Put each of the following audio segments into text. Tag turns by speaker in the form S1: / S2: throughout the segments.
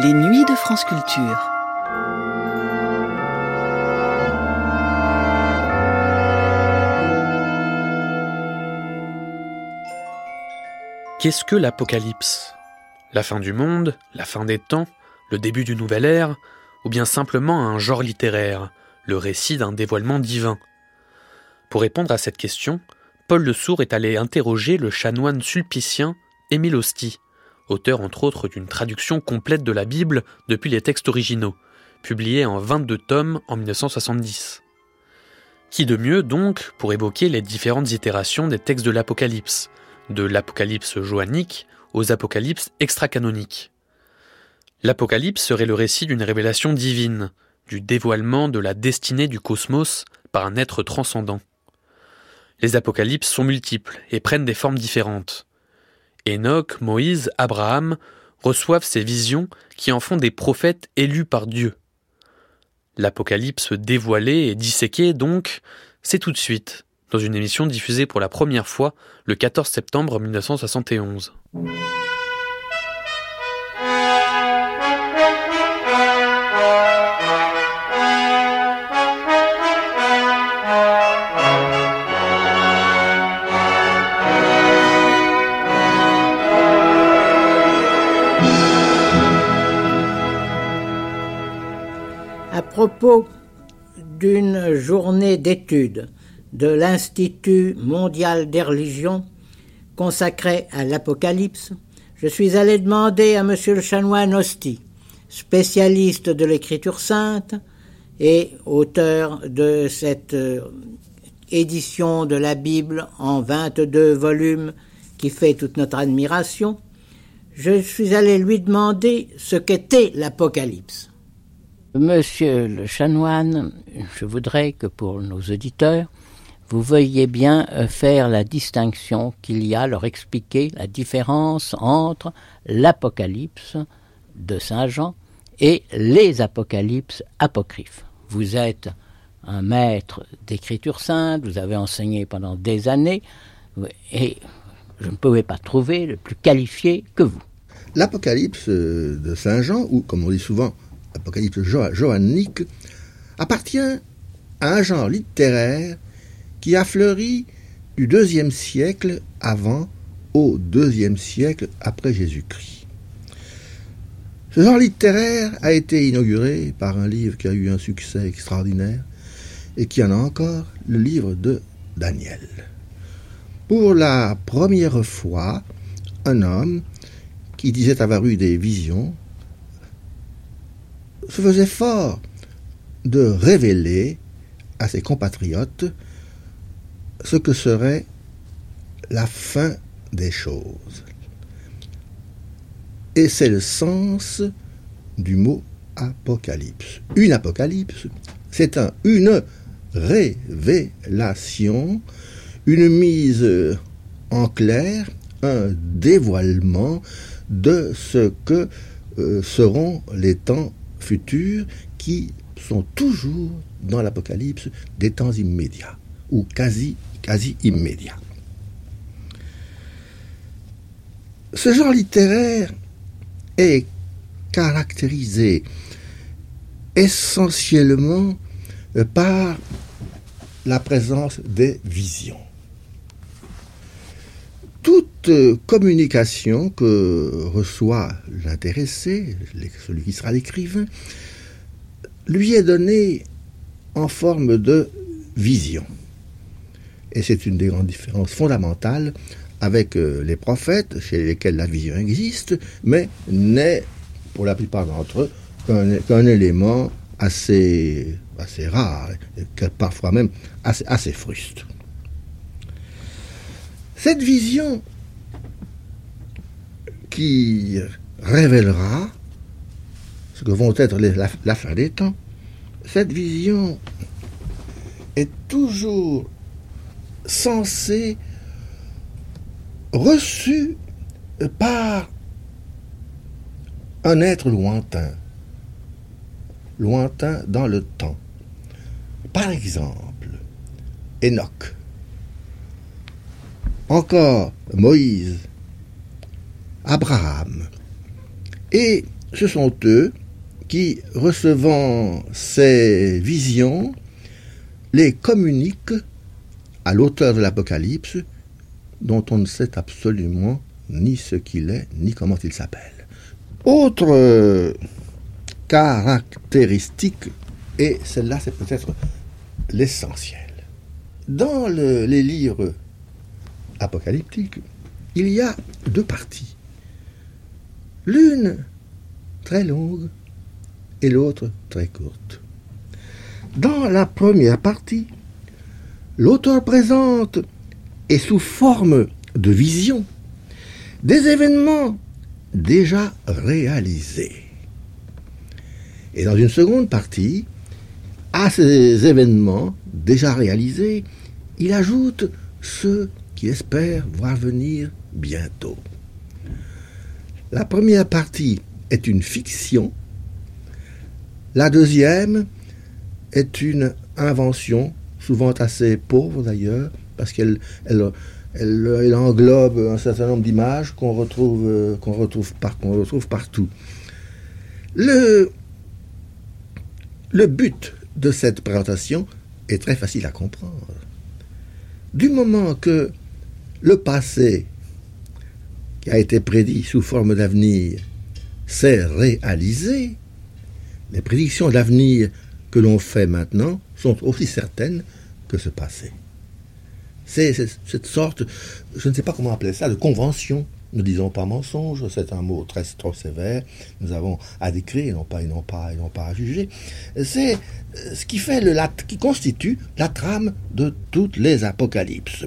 S1: Les nuits de France Culture.
S2: Qu'est-ce que l'Apocalypse ? La fin du monde, la fin des temps, le début d'une nouvelle ère, ou bien simplement un genre littéraire, le récit d'un dévoilement divin ? Pour répondre à cette question, Paul Le Sourd est allé interroger le chanoine sulpicien Émile Osty, auteur entre autres d'une traduction complète de la Bible depuis les textes originaux, publiée en 22 tomes en 1970. Qui de mieux donc pour évoquer les différentes itérations des textes de l'Apocalypse, de l'Apocalypse johannique aux apocalypses extra-canoniques. L'Apocalypse serait le récit d'une révélation divine, du dévoilement de la destinée du cosmos par un être transcendant. Les apocalypses sont multiples et prennent des formes différentes. Enoch, Moïse, Abraham reçoivent ces visions qui en font des prophètes élus par Dieu. L'Apocalypse dévoilée et disséquée, donc, c'est tout de suite, dans une émission diffusée pour la première fois le 14 septembre 1971.
S3: À propos d'une journée d'études de l'Institut mondial des religions consacrée à l'Apocalypse, je suis allé demander à monsieur le chanoine Osty, spécialiste de l'écriture sainte et auteur de cette édition de la Bible en 22 volumes qui fait toute notre admiration, je suis allé lui demander ce qu'était l'Apocalypse. Monsieur le chanoine, je voudrais que pour nos auditeurs, vous veuillez bien faire la distinction qu'il y a, leur expliquer la différence entre l'Apocalypse de Saint Jean et les Apocalypses apocryphes. Vous êtes un maître d'écriture sainte, vous avez enseigné pendant des années et je ne pouvais pas trouver le plus qualifié que vous.
S4: L'Apocalypse de Saint Jean, ou comme on dit souvent, l'Apocalypse johannique, appartient à un genre littéraire qui a fleuri du IIe siècle avant au IIe siècle après Jésus-Christ. Ce genre littéraire a été inauguré par un livre qui a eu un succès extraordinaire et qui en a encore, le livre de Daniel. Pour la première fois, un homme qui disait avoir eu des visions se faisait fort de révéler à ses compatriotes ce que serait la fin des choses. Et c'est le sens du mot apocalypse. Une apocalypse, c'est une révélation, une mise en clair, un dévoilement de ce que seront les temps futurs qui sont toujours dans l'Apocalypse des temps immédiats ou quasi immédiats. Ce genre littéraire est caractérisé essentiellement par la présence des visions. Toute communication que reçoit l'intéressé, celui qui sera l'écrivain, lui est donnée en forme de vision. Et c'est une des grandes différences fondamentales avec les prophètes, chez lesquels la vision existe, mais n'est, pour la plupart d'entre eux, qu'un élément assez rare, parfois même assez fruste. Cette vision qui révélera ce que vont être la fin des temps, cette vision est toujours censée reçue par un être lointain dans le temps. Par exemple, Enoch. Encore Moïse, Abraham. Et ce sont eux qui, recevant ces visions, les communiquent à l'auteur de l'Apocalypse, dont on ne sait absolument ni ce qu'il est, ni comment il s'appelle. Autre caractéristique, et celle-là c'est peut-être l'essentiel. Dans les livres apocalyptiques, il y a deux parties. L'une très longue et l'autre très courte. Dans la première partie, l'auteur présente, et sous forme de vision, des événements déjà réalisés. Et dans une seconde partie, à ces événements déjà réalisés, il ajoute ceux qu'il espère voir venir bientôt. La première partie est une fiction, la deuxième est une invention, souvent assez pauvre d'ailleurs, parce qu'elle englobe un certain nombre d'images qu'on retrouve partout. Le but de cette présentation est très facile à comprendre. Du moment que le passé, qui a été prédit sous forme d'avenir, s'est réalisé, les prédictions d'avenir que l'on fait maintenant sont aussi certaines que ce passé. C'est cette sorte, je ne sais pas comment appeler ça, de convention. Ne disons pas mensonge, c'est un mot trop sévère. Nous avons à décrire et non pas à juger. C'est ce qui fait qui constitue la trame de toutes les apocalypses.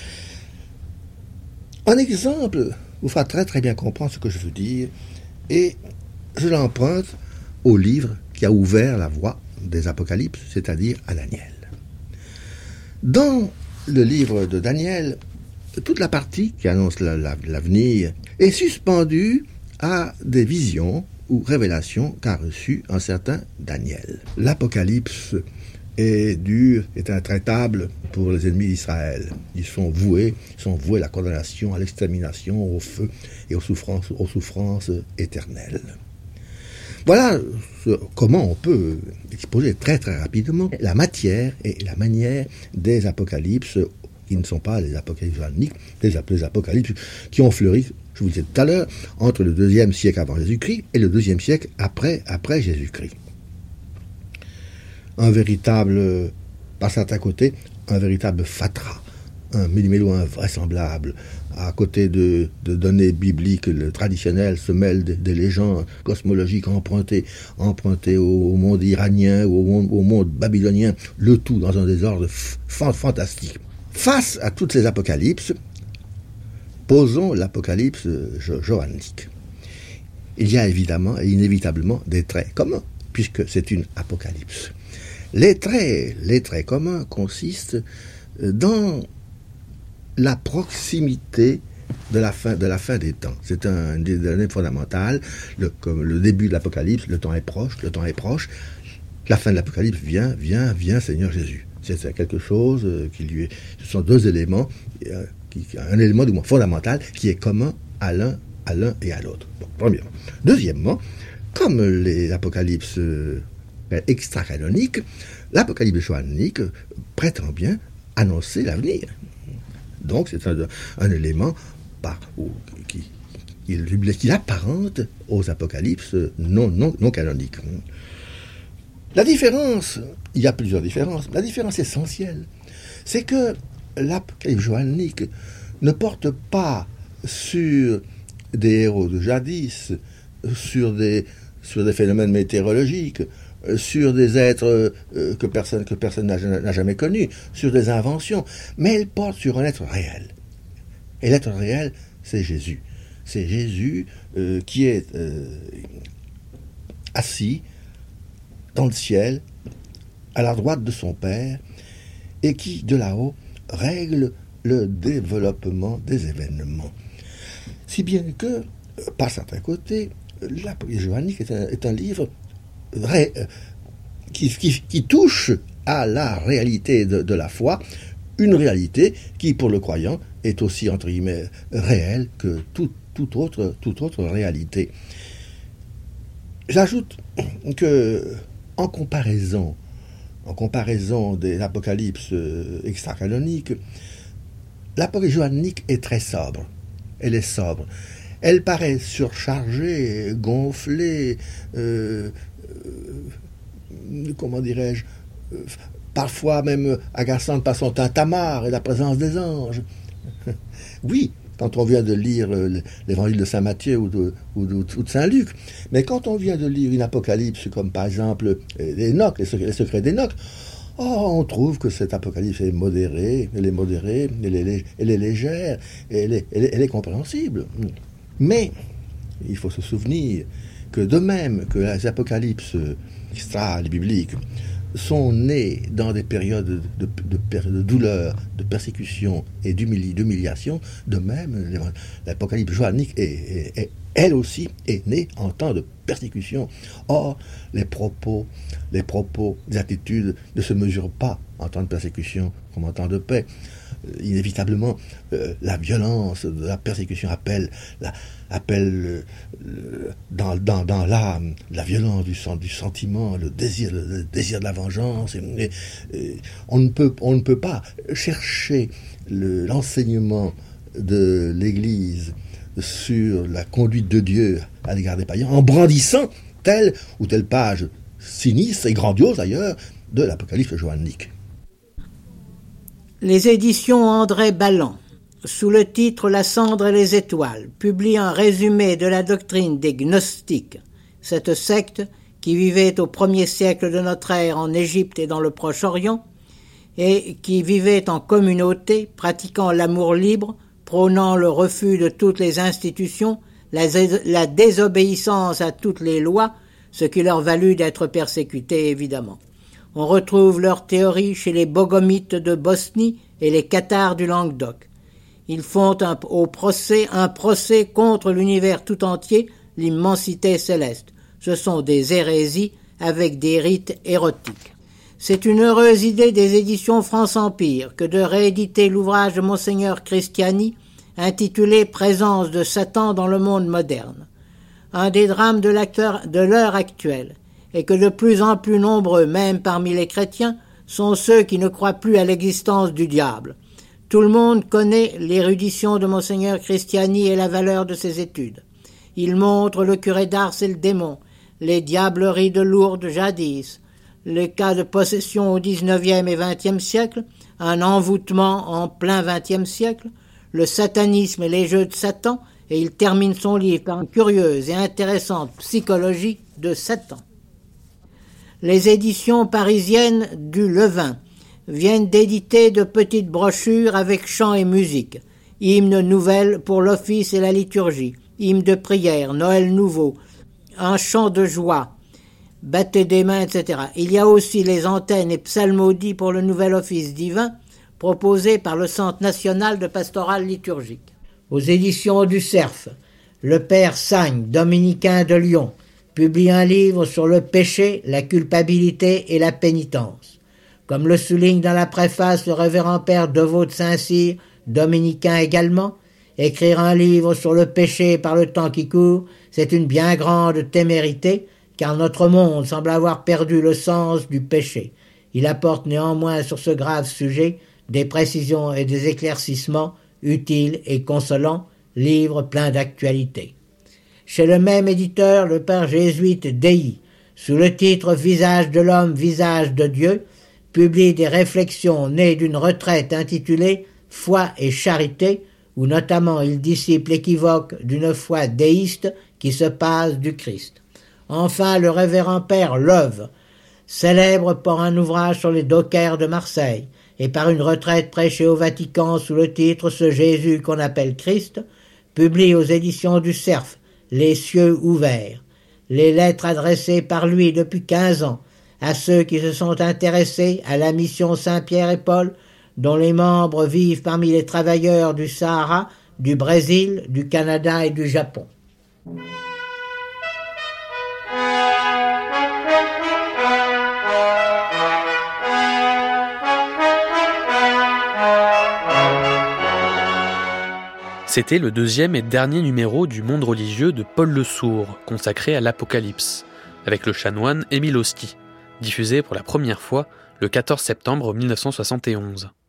S4: Un exemple vous fera très très bien comprendre ce que je veux dire, et je l'emprunte au livre qui a ouvert la voie des apocalypses, c'est-à-dire à Daniel. Dans le livre de Daniel, toute la partie qui annonce l'avenir est suspendue à des visions ou révélations qu'a reçues un certain Daniel. L'Apocalypse est dur, est intraitable pour les ennemis d'Israël. Ils sont voués à la condamnation, à l'extermination, au feu et aux souffrances éternelles. Voilà comment on peut exposer très très rapidement la matière et la manière des apocalypses qui ne sont pas les apocalypses johanniques, les apocalypses qui ont fleuri, je vous disais tout à l'heure, entre le 2e siècle avant Jésus-Christ et le 2e siècle après Jésus-Christ. Un véritable, par certains côtés, un véritable fatras, un méli-mélo invraisemblable. À côté de données bibliques traditionnelles se mêlent des légendes cosmologiques empruntées au monde iranien ou au monde babylonien, le tout dans un désordre fantastique. Face à toutes ces apocalypses, posons l'apocalypse johannique. Il y a évidemment et inévitablement des traits communs, puisque c'est une apocalypse. Les traits communs consistent dans la proximité de la fin des temps. C'est un des données fondamentales. Comme le début de l'Apocalypse, le temps est proche. La fin de l'Apocalypse vient, Seigneur Jésus. C'est quelque chose ce sont deux éléments, un élément du moins fondamental qui est commun à l'un et à l'autre. Bon, premièrement. Deuxièmement, comme les apocalypses extra-canoniques, l'apocalypse johannique prétend bien annoncer l'avenir. Donc c'est un élément qui apparente aux apocalypses non canoniques. La différence, il y a plusieurs différences, la différence essentielle, c'est que l'apocalypse johannique ne porte pas sur des héros de jadis, sur des phénomènes météorologiques, sur des êtres que personne n'a jamais connus, sur des inventions, mais elle porte sur un être réel. Et l'être réel, c'est Jésus. C'est Jésus qui est assis dans le ciel, à la droite de son Père, et qui, de là-haut, règle le développement des événements. Si bien que, par certains côtés, l'Apocalypse johannique est un livre qui touche à la réalité de la foi, une réalité qui, pour le croyant, est aussi, entre guillemets, réelle que toute autre réalité. J'ajoute que, en comparaison des apocalypses extra-canoniques, l'Apocalypse johannique est très sobre. Elle est sobre. Elle paraît surchargée, gonflée, comment dirais-je, parfois même agaçante par son tintamarre et la présence des anges. Oui, quand on vient de lire l'évangile de Saint Matthieu ou de Saint Luc, mais quand on vient de lire une apocalypse comme par exemple Enoch, les secrets d'Enoch, on trouve que cette apocalypse est modérée, elle est légère, elle est compréhensible. Mais il faut se souvenir que de même que les apocalypses extra-bibliques sont nés dans des périodes de douleur, de persécution et d'humiliation, de même l'Apocalypse johannique elle aussi est née en temps de persécution. Or, les propos, les attitudes ne se mesurent pas en temps de persécution comme en temps de paix. Inévitablement, la violence de la persécution appelle dans l'âme la violence du sentiment, le désir de la vengeance. On ne peut pas chercher l'enseignement de l'Église sur la conduite de Dieu à l'égard des païens en brandissant telle ou telle page sinistre et grandiose d'ailleurs de l'Apocalypse johannique.
S3: Les éditions André Balland, sous le titre La cendre et les étoiles, publient un résumé de la doctrine des gnostiques, cette secte qui vivait au 1er siècle de notre ère en Égypte et dans le Proche-Orient, et qui vivait en communauté, pratiquant l'amour libre, prônant le refus de toutes les institutions, la désobéissance à toutes les lois, ce qui leur valut d'être persécutés évidemment. On retrouve leur théorie chez les bogomites de Bosnie et les cathares du Languedoc. Ils font un procès contre l'univers tout entier, l'immensité céleste. Ce sont des hérésies avec des rites érotiques. C'est une heureuse idée des éditions France Empire que de rééditer l'ouvrage de Monseigneur Christiani intitulé « Présence de Satan dans le monde moderne ». Un des drames de l'heure actuelle est que de plus en plus nombreux, même parmi les chrétiens, sont ceux qui ne croient plus à l'existence du diable. Tout le monde connaît l'érudition de Monseigneur Christiani et la valeur de ses études. Il montre le curé d'Ars et le démon, les diableries de Lourdes jadis, le cas de possession au XIXe et XXe siècle, un envoûtement en plein XXe siècle, le satanisme et les jeux de Satan, et il termine son livre par une curieuse et intéressante psychologie de Satan. Les éditions parisiennes du Levain viennent d'éditer de petites brochures avec chants et musique, hymnes nouvelles pour l'office et la liturgie, hymnes de prière, Noël nouveau, un chant de joie, battez des mains, etc. Il y a aussi les antennes et psalmodies pour le nouvel office divin, proposé par le Centre national de pastorale liturgique. Aux éditions du Cerf, le père Sagne, dominicain de Lyon, publie un livre sur le péché, la culpabilité et la pénitence. Comme le souligne dans la préface le révérend père Deveau de Saint-Cyr, dominicain également, écrire un livre sur le péché par le temps qui court, c'est une bien grande témérité, car notre monde semble avoir perdu le sens du péché. Il apporte néanmoins sur ce grave sujet des précisions et des éclaircissements utiles et consolants, livre plein d'actualité. Chez le même éditeur, le père jésuite Dei, sous le titre « Visage de l'homme, visage de Dieu », publie des réflexions nées d'une retraite intitulée « Foi et charité », où notamment il dissipe l'équivoque d'une foi déiste qui se passe du Christ. Enfin, le révérend père Leuve, célèbre par un ouvrage sur les dockers de Marseille et par une retraite prêchée au Vatican sous le titre « Ce Jésus qu'on appelle Christ », publie aux éditions du Cerf « Les cieux ouverts », les lettres adressées par lui depuis 15 ans à ceux qui se sont intéressés à la mission Saint-Pierre et Paul, dont les membres vivent parmi les travailleurs du Sahara, du Brésil, du Canada et du Japon.
S2: C'était le 2e et dernier numéro du Monde religieux de Paul Le Sourd, consacré à l'Apocalypse. avec le chanoine Émile Osty, diffusé pour la première fois le 14 septembre 1971.